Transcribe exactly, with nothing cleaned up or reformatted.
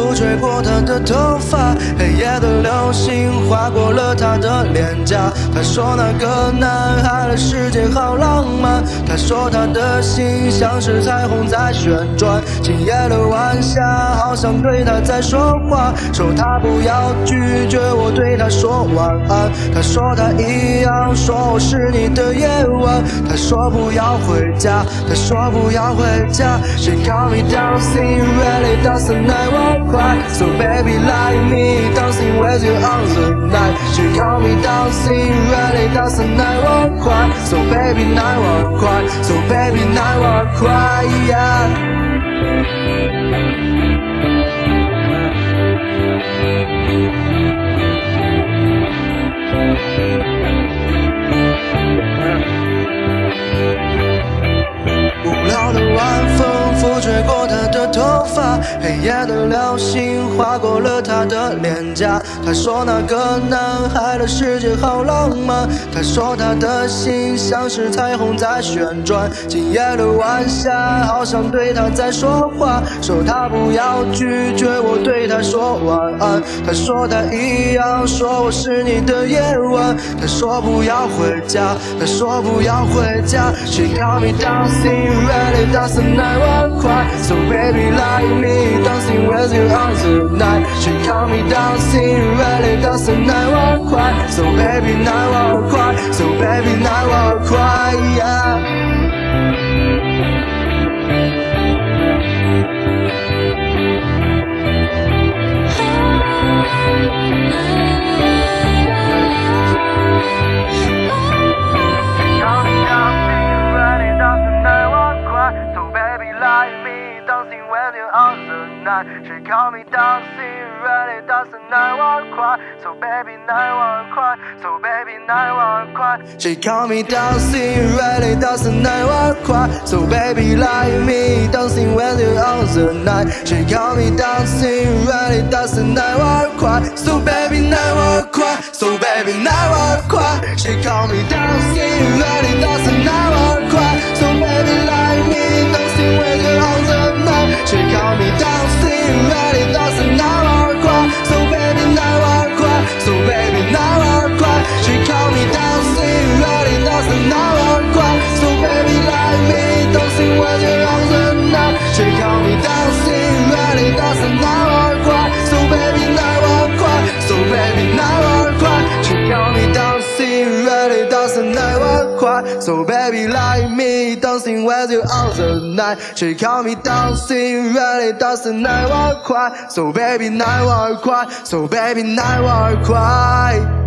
拂吹过她的头发，黑夜的流星划过了她的脸颊。她说那个男孩的世界好浪漫，她说她的心像是彩虹在旋转。今夜的晚霞好像对她在说话，说她不要拒绝我对她说晚安。她说她一样说我是你的夜晚，她说不要回家，她说不要回家。She call me dancing, really dancing night walk cry. So baby like me, dancing with you on the night. She call me dancing, really dancing night walk cry. So baby night walk cry, so baby night walk cry, yeah.无聊的晚风拂吹过她的头发，黑夜的流星划过了她的脸颊。她说那个男孩的世界好浪漫，她说她的心像是彩虹在旋转。今夜的晚霞好像对她在说话，说她不要拒绝我对她说晚安。她说她一样说我是你的夜晚，她说不要回家，她说不要回家。She call me dancing, really dancing night walk cry. So baby like me, dancing with you on the night. She call me dancing, really dancing night walk cry. So baby night walk cry, so baby night walk cry, yeah.Dancing with you on the night. She call me dancing, really dancing night walk cry. So baby night walk cry, so baby night walk cry. She call me dancing, really dancing night walk cry. So baby like me, dancing with you on the night. She call me dancing, really dancing night walk cry. So baby night walk cry, so baby night walk cry. She call me dancing, really dancing night walk cry. So baby like me, dancing with you on the night. She call me dancing, really dancing night walk cry. So baby night walk cry, so baby night walk cry. She call me dancing, really dancing night walk cry. So baby like me, dancing with you on the night. She call me dancing, really dancing night walk cry. So baby night walk cry, so baby night walk cry. She call me dancing, really dancing night walk cry. So baby like me, dancing with you on the night. She call me dancing, really dancing night walk cry. So baby night walk cry, so baby night walk cry.